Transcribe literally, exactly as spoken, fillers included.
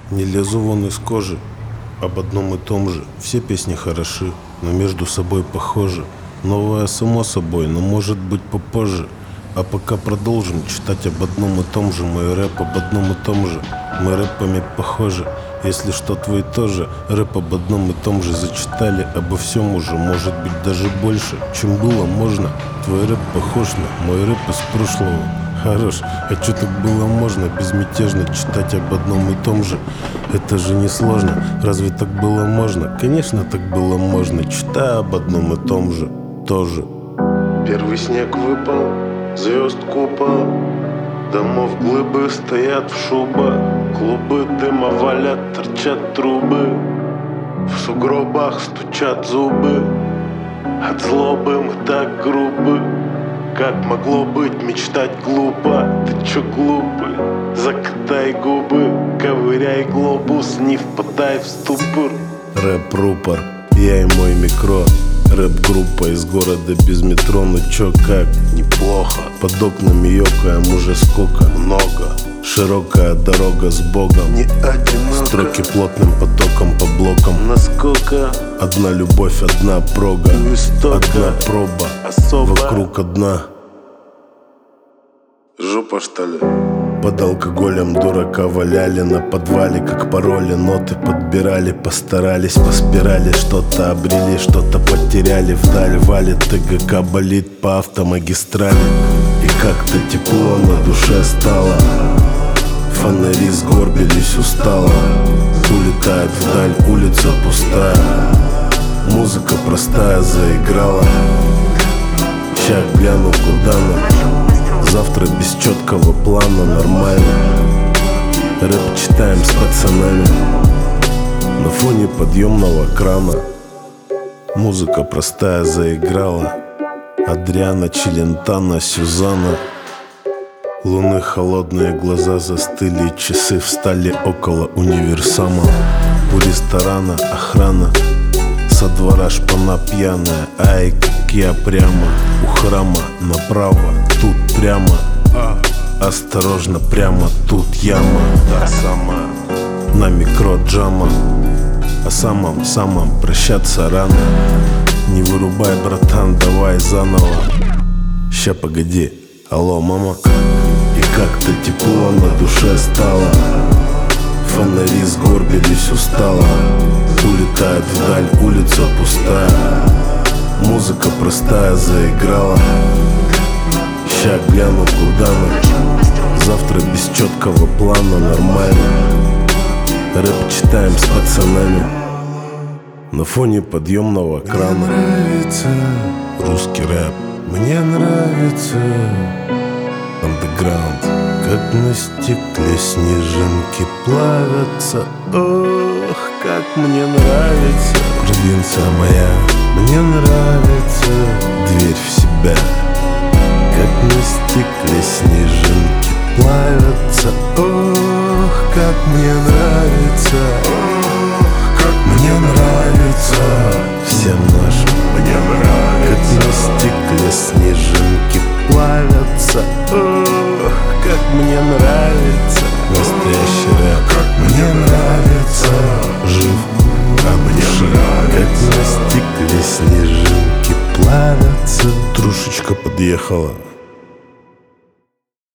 Не лезу вон из кожи, об одном и том же. Все песни хороши, но между собой похожи. Новое само собой, но может быть попозже. А пока продолжим читать об одном и том же. Мой рэп об одном и том же. Мы рэпами похожи. Если что, твои тоже. Рэп об одном и том же. Зачитали обо всем уже. Может быть даже больше, чем было можно. Твой рэп похож на мой рэп из прошлого. Хорош, а чё так было можно безмятежно читать об одном и том же? Это же не сложно, разве так было можно? Конечно, так было можно, читая об одном и том же, тоже. Первый снег выпал, звезд купол, домов глыбы стоят в шубах, клубы дыма валят, торчат трубы, в сугробах стучат зубы, от злобы мы так грубы. Как могло быть, мечтать глупо? Ты чё глупый? Закатай губы, ковыряй глобус, не впадай в ступор. Рэп-рупор, я и мой микро. Рэп-группа из города без метро. Ну чё, как? Неплохо. Под окнами ёкаем уже сколько? Много. Широкая дорога с Богом. Не одиноко. Строки плотным потоком по блокам. Насколько? Одна любовь, одна прога. Одна проба, особо. Вокруг одна жопа, что ли? Под алкоголем дурака валяли на подвале, как пароли, ноты подбирали, постарались по спирали, что-то обрели, что-то потеряли, вдаль валит, ТГК болит по автомагистрали. И как-то тепло на душе стало, фонари сгорбились устало, улетает вдаль улица пустая, музыка простая заиграла. Ща гляну куда нам. Завтра без четкого плана нормально. Рэп читаем с пацанами на фоне подъемного крана. Музыка простая заиграла. Адриана, Челентано, Сюзанна. Луны холодные глаза застыли, часы встали около универсама. У ресторана охрана, со двора шпана пьяная. Ай, как я прямо у храма направо, тут прямо. Осторожно, прямо тут яма. Та сама на микро джама. О самом-самом прощаться рано. Не вырубай, братан, давай заново. Ща погоди, алло, мама. И как-то тепло на душе стало, фонари сгорбились устало, улетает вдаль улица пустая, музыка простая заиграла. Ща гляну куда мы. Завтра без четкого плана нормально. Рэп читаем с пацанами на фоне подъемного крана. Мне нравится русский рэп, мне нравится андеграунд. как на стекле снежинки плавятся. Ох, как мне нравится Провинция моя, мне нравится дверь в себя. как на стекле снежинки плавятся. Ох, как мне нравится, как мне нравится Всем нашим мне как нравится на стекле снежинки плавятся. Ох, как мне нравится настоящий рэп. как мне нравится Жив, а мне как нравится на стекле снежинки плавятся. Трушечка подъехала.